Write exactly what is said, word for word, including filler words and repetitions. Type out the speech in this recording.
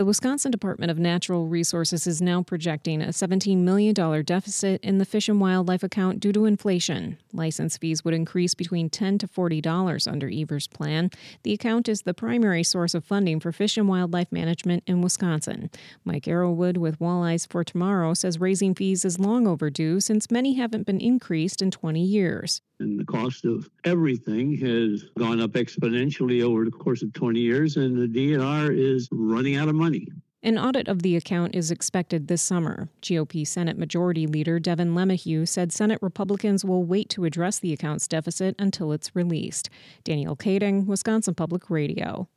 The Wisconsin Department of Natural Resources is now projecting a seventeen million dollars deficit in the Fish and Wildlife account due to inflation. License fees would increase between ten to forty dollars under Evers' plan. The account is the primary source of funding for fish and wildlife management in Wisconsin. Mike Arrowwood with Walleyes for Tomorrow says raising fees is long overdue since many haven't been increased in twenty years. And the cost of everything has gone up exponentially over the course of twenty years, and the D N R is running out of money. An audit of the account is expected this summer. G O P Senate Majority Leader Devin LeMahieu said Senate Republicans will wait to address the account's deficit until it's released. Danielle Kading, Wisconsin Public Radio.